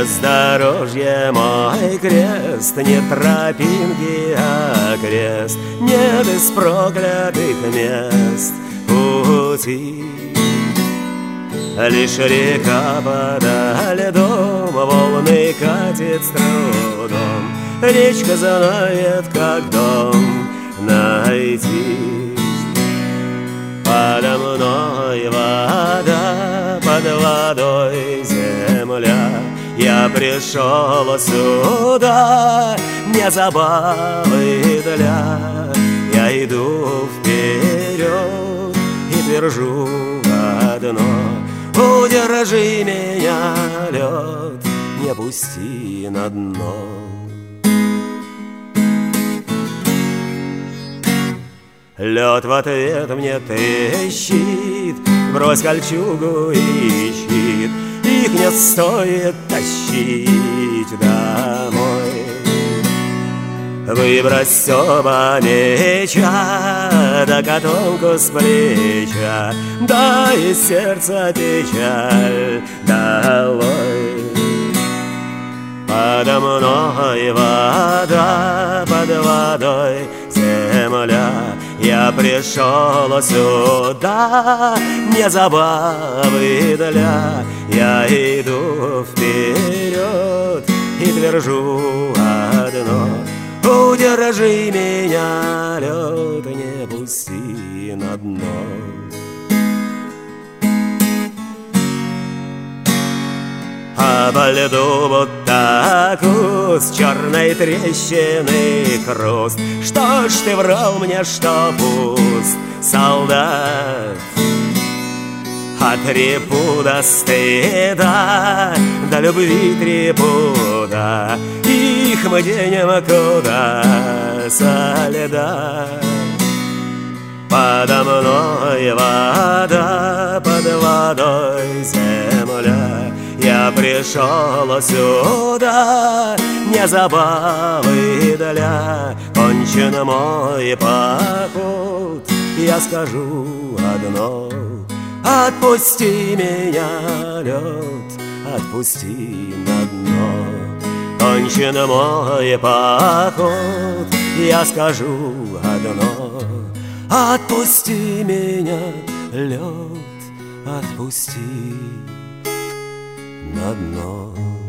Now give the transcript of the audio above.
Бездорожье мой крест, не тропинки, а крест, нет из проклятых мест пути. Лишь река подо льдом, волны катит с трудом, речка знает, как дом найти. Подо мной вода, под водой земля. Я пришел сюда не забавы для. Я иду вперед и твержу одно: удержи меня, лед, не пусти на дно. Лед в ответ мне трещит: брось кольчугу и щит, их не стоит тащить домой. Выбрось оба меча, да котомку с плеча, да из сердца печаль долой. Подо мной вода, под водой земля. Я пришел сюда не забавы для. Я иду вперед и твержу одно: удержи меня, лед, не пусти на дно. А по льду будто куст черной трещины хруст. Что ж ты врал мне, что пуст, солдат? От трепуда стыда до любви трепуда, их мы денем куда со льда. Подо мной вода, под водой земля. Я пришел сюда не забавы для. Кончен мой поход, я скажу одно: отпусти меня, лед, отпусти на дно. Кончен мой поход, я скажу одно: отпусти меня, лед, отпусти на дно.